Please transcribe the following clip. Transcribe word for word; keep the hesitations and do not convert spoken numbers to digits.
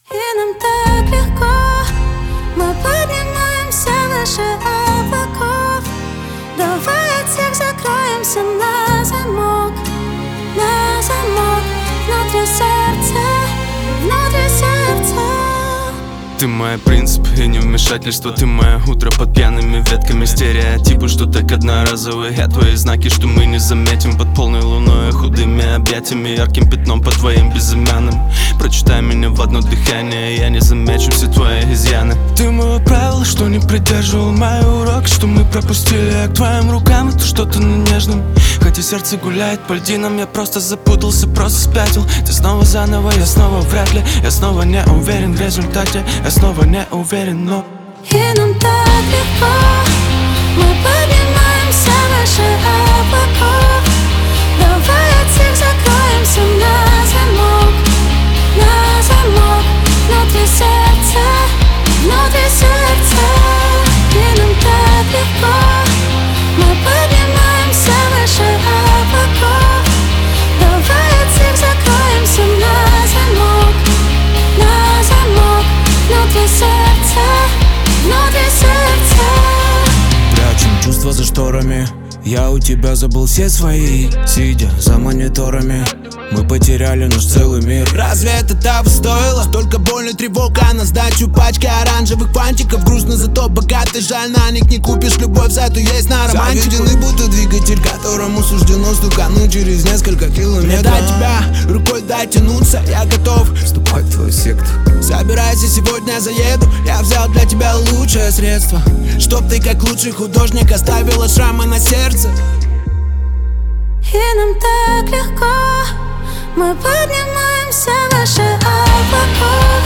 И нам так легко, мы поднимаемся выше облаков. Давай от всех закроемся на замок, на замок, внутри сердца, внутри сердца. Ты мой принцип и невмешательство. Ты мое утро под пьяными ветками. Стереотипы, что так одноразовые. Я твои знаки, что мы не заметим. Под полной луной, худыми объятиями, ярким пятном по твоим безымянным. Прочитай меня в одно дыхание, я не замечу все твои изъяны. Ты мое правило, что не придерживал мои уроки, что мы пропустили. Я к твоим рукам, это что-то на нежном. Хотя сердце гуляет по льдинам, я просто запутался, просто спятил. Ты снова заново, я снова вряд ли. Я снова не уверен в результате, я снова не уверен, но и нам так легко, мы поднимаемся выше облаков. Давай от всех закроемся на замок, на замок, внутри сердца, внутри сердца. И нам так легко, мы поднимаемся выше облаков. Давай от всех закроемся на замок, на замок, внутри сердца, внутри сердца. Прячем чувства за шторами. Я у тебя забыл все свои. Сидя за мониторами, мы потеряли наш целый мир. Разве это того стоило? Столько боль и тревога на сдачу, пачка оранжевых фантиков. Грустно, зато богатый, жаль, на них не купишь любовь, зато есть на романтику. Заведены будто двигатель, которому суждено стукануть через несколько километров. Мне до тебя рукой дотянуться, я готов вступать в твою секту. Собирайся, сегодня заеду, я взял для тебя лучшее средство, чтоб ты как лучший художник оставила шрамы на сердце. И нам так легко, мы поднимаемся выше облаков.